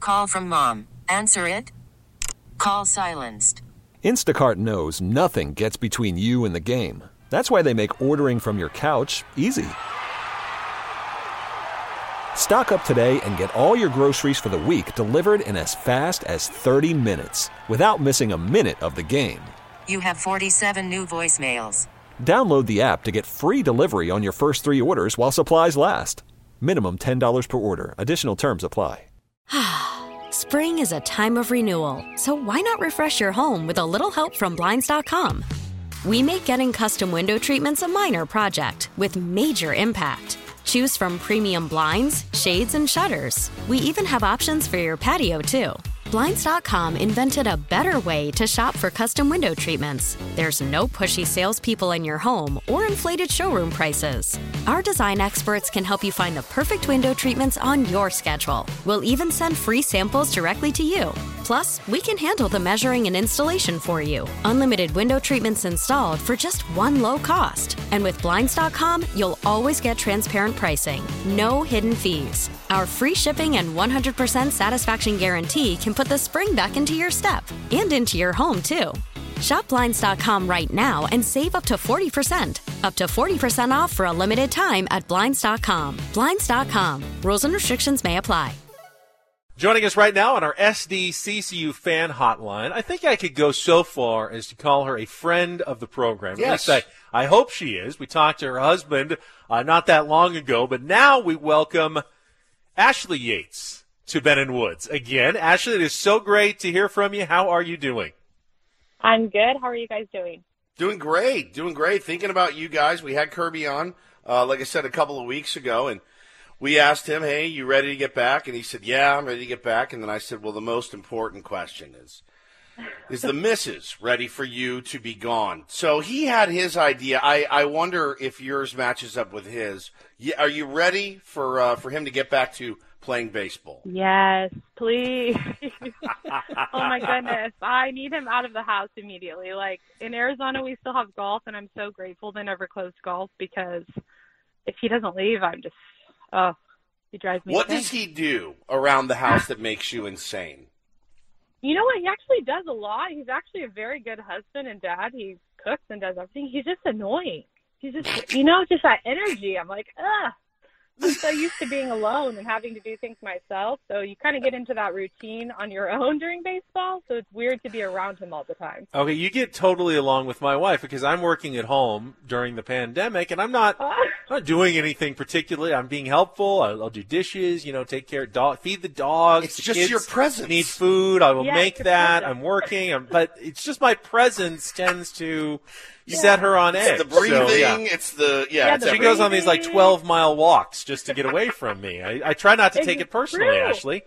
Call from mom. Answer it. Call silenced. Instacart knows nothing gets between you and the game. That's why they make ordering from your couch easy. Stock up today and get all your groceries for the week delivered in as fast as 30 minutes without missing a minute of the game. You have 47 new voicemails. Download the app to get free delivery on your first 3 orders while supplies last. Minimum $10 per order. Additional terms apply. Spring is a time of renewal, so why not refresh your home with a little help from Blinds.com? We make getting custom window treatments a minor project with major impact. Choose from premium blinds, shades, and shutters. We even have options for your patio, too. Blinds.com invented a better way to shop for custom window treatments. There's no pushy salespeople in your home or inflated showroom prices. Our design experts can help you find the perfect window treatments on your schedule. We'll even send free samples directly to you. Plus, we can handle the measuring and installation for you. Unlimited window treatments installed for just one low cost. And with Blinds.com, you'll always get transparent pricing. No hidden fees. Our free shipping and 100% satisfaction guarantee can put the spring back into your step and into your home, too. Shop Blinds.com right now and save up to 40%. Up to 40% off for a limited time at Blinds.com. Blinds.com. Rules and restrictions may apply. Joining us right now on our SDCCU fan hotline, I think I could go so far as to call her a friend of the program. Yes. At least I hope she is. We talked to her husband not that long ago, but now we welcome Ashley Yates to Ben & Woods. Again, Ashley, it is so great to hear from you. How are you doing? I'm good. How are you guys doing? Doing great. Thinking about you guys. We had Kirby on, like I said, a couple of weeks ago, and we asked him, hey, you ready to get back? And he said, yeah, I'm ready to get back. And then I said, well, the most important question is the missus ready for you to be gone? So he had his idea. I wonder if yours matches up with his. Are you ready for him to get back to playing baseball? Yes, please. Oh, my goodness. I need him out of the house immediately. Like, in Arizona, we still have golf, and I'm so grateful they never closed golf because if he doesn't leave, I'm just, he drives me What insane. does he do around the house that makes you insane? You know what? He actually does a lot. He's actually a very good husband and dad. He cooks and does everything. He's just annoying. He's just, just that energy. I'm like, ugh. I'm so used to being alone and having to do things myself. So you kind of get into that routine on your own during baseball. So it's weird to be around him all the time. Okay, you get totally along with my wife because I'm working at home during the pandemic, and I'm not doing anything particularly. I'm being helpful. I'll do dishes, take care of feed the dogs. It's the just kids your presence. Need food. I will make that. presence. I'm working. But it's just my presence tends to set her on edge. It's the breathing. So, yeah. It's the Yeah, it's She goes on these 12-mile walks just to get away from me. I try not to take it personally, true. Ashley.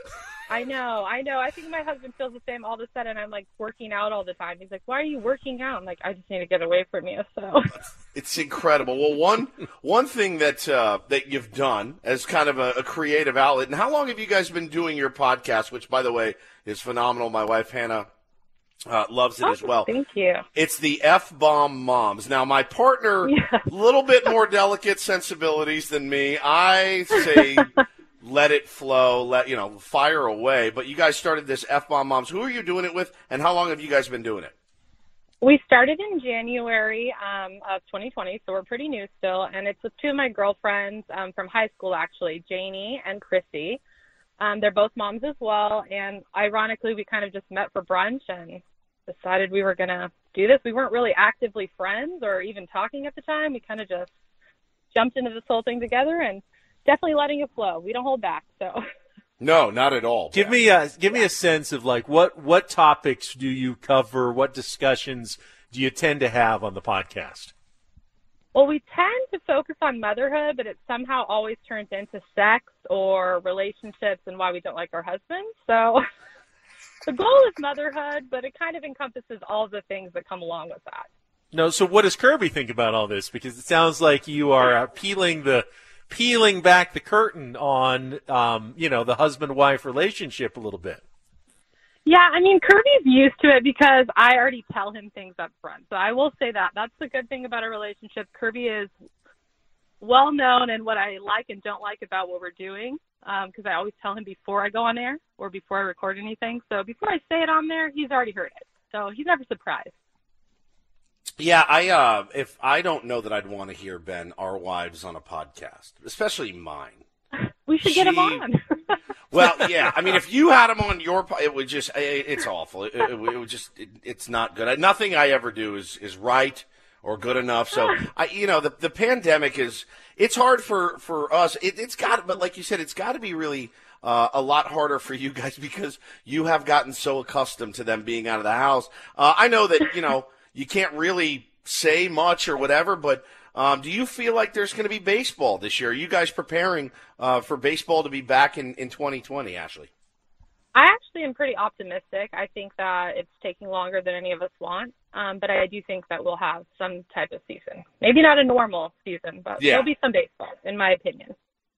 I know. I think my husband feels the same. All of a sudden, I'm like working out all the time. He's like, "Why are you working out?" I'm like, "I just need to get away from you." So It's incredible. Well, one thing that you've done as kind of a creative outlet, and how long have you guys been doing your podcast, which, by the way, is phenomenal. My wife, Hannah, loves it as well. Thank you. It's the F-Bomb Moms. Now, my partner, a little bit more delicate sensibilities than me. I say let it flow, fire away. But you guys started this F-Bomb Moms. Who are you doing it with, and how long have you guys been doing it? We started in January of 2020, so we're pretty new still. And it's with two of my girlfriends from high school, actually, Janie and Chrissy. They're both moms as well. And ironically, we kind of just met for brunch and decided we were going to do this. We weren't really actively friends or even talking at the time. We kind of just jumped into this whole thing together and definitely letting it flow. We don't hold back. So No, not at all. Give me a sense of like what topics do you cover? What discussions do you tend to have on the podcast? Well, we tend to focus on motherhood, but it somehow always turns into sex or relationships and why we don't like our husbands. So the goal is motherhood, but it kind of encompasses all the things that come along with that. No, so what does Kirby think about all this? Because it sounds like you are peeling back the curtain on, the husband-wife relationship a little bit. Yeah, I mean, Kirby's used to it because I already tell him things up front. So I will say that. That's the good thing about our relationship. Kirby is well known in what I like and don't like about what we're doing, because I always tell him before I go on air or before I record anything. So before I say it on there, he's already heard it. So he's never surprised. Yeah, if I don't know that I'd want to hear, Ben, our wives on a podcast, especially mine. We should get him on. Well, yeah. I mean, if you had him on your, it would just, it's awful. It would just, it's not good. Nothing I ever do is right or good enough. So, the pandemic it's hard for us. It's got, but like you said, it's got to be really a lot harder for you guys because you have gotten so accustomed to them being out of the house. I know that, you can't really say much or whatever, but do you feel like there's going to be baseball this year? Are you guys preparing for baseball to be back in 2020, Ashley? I actually am pretty optimistic. I think that it's taking longer than any of us want, but I do think that we'll have some type of season. Maybe not a normal season, but there'll be some baseball, in my opinion.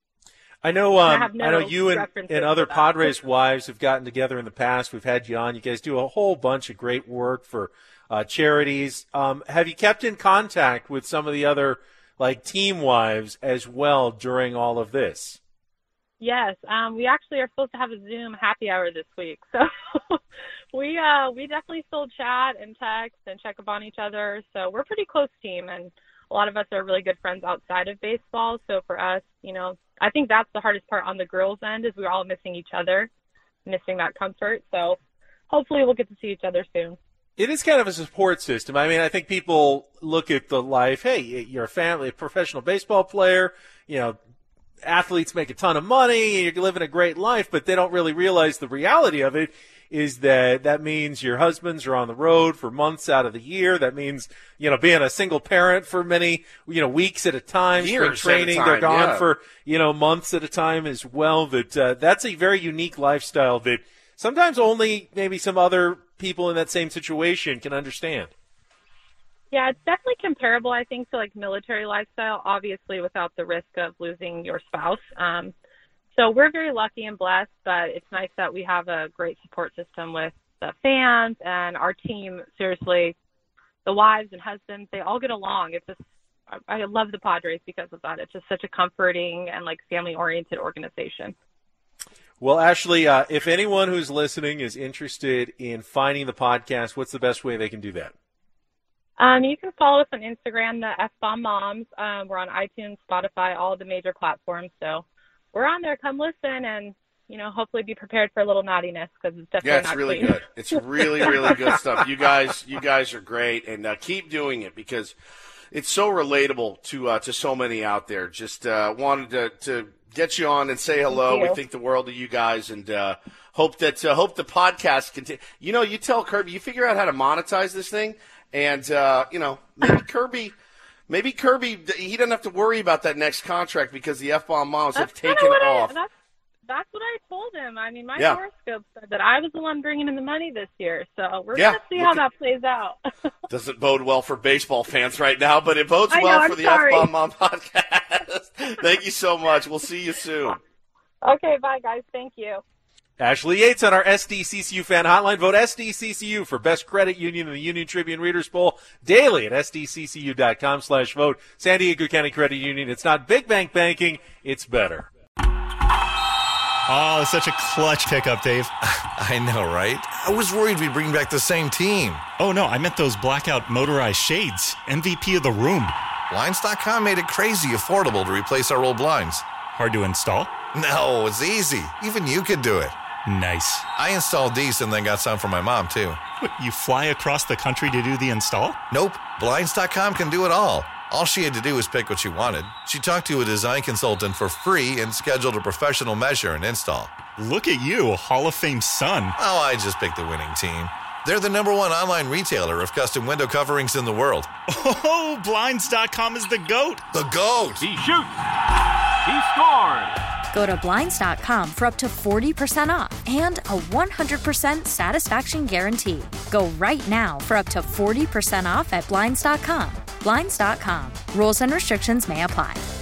I know you and other Padres wives have gotten together in the past. We've had you on. You guys do a whole bunch of great work for charities. Have you kept in contact with some of the other team wives as well during all of this? Yes, we actually are supposed to have a Zoom happy hour this week, so we definitely still chat and text and check up on each other. So we're a pretty close team, and a lot of us are really good friends outside of baseball. So for us, I think that's the hardest part on the girls' end is we're all missing each other, missing that comfort. So hopefully we'll get to see each other soon. It is kind of a support system. I mean, I think people look at the life, hey, you're a professional baseball player, athletes make a ton of money, you're living a great life, but they don't really realize the reality of it is that means your husbands are on the road for months out of the year. That means, being a single parent for many, weeks at a time, spring training, they're gone for, months at a time as well. That's a very unique lifestyle that sometimes only maybe some other people in that same situation can understand. Yeah, it's definitely comparable, I think, to military lifestyle, obviously without the risk of losing your spouse. So we're very lucky and blessed, but it's nice that we have a great support system with the fans and our team. Seriously, the wives and husbands, they all get along. It's just, I love the Padres because of that. It's just such a comforting and family-oriented organization. Well, Ashley, if anyone who's listening is interested in finding the podcast, what's the best way they can do that? You can follow us on Instagram, the F-Bomb Moms. We're on iTunes, Spotify, all the major platforms. So we're on there. Come listen and, hopefully be prepared for a little naughtiness because it's definitely it's really good. It's really, really good stuff. You guys are great, and keep doing it because it's so relatable to so many out there. Just wanted to get you on and say hello. We think the world of you guys, and hope the podcast continue. You tell Kirby, you figure out how to monetize this thing, and maybe Kirby, he doesn't have to worry about that next contract because the F-Bomb Moms have taken off. That's what I told him. I mean, my horoscope said that I was the one bringing in the money this year, so we're going to see how that plays out. Doesn't bode well for baseball fans right now, but it bodes well for the F-Bomb Mom podcast. Thank you so much. We'll see you soon. Okay, bye, guys. Thank you. Ashley Yates on our SDCCU fan hotline. Vote SDCCU for Best Credit Union in the Union Tribune Readers Poll daily at sdccu.com/vote. San Diego County Credit Union. It's not big bank banking. It's better. Oh, such a clutch pickup, Dave. I know, right? I was worried we'd bring back the same team. Oh, no, I meant those blackout motorized shades. MVP of the room. Blinds.com made it crazy affordable to replace our old blinds. Hard to install? No, it's easy. Even you could do it. Nice. I installed these and then got some for my mom, too. What, you fly across the country to do the install? Nope. Blinds.com can do it all. All she had to do was pick what she wanted. She talked to a design consultant for free and scheduled a professional measure and install. Look at you, Hall of Fame son. Oh, I just picked the winning team. They're the #1 online retailer of custom window coverings in the world. Oh, Blinds.com is the GOAT. The GOAT. He shoots. He scores. Go to Blinds.com for up to 40% off and a 100% satisfaction guarantee. Go right now for up to 40% off at Blinds.com. Blinds.com. Rules and restrictions may apply.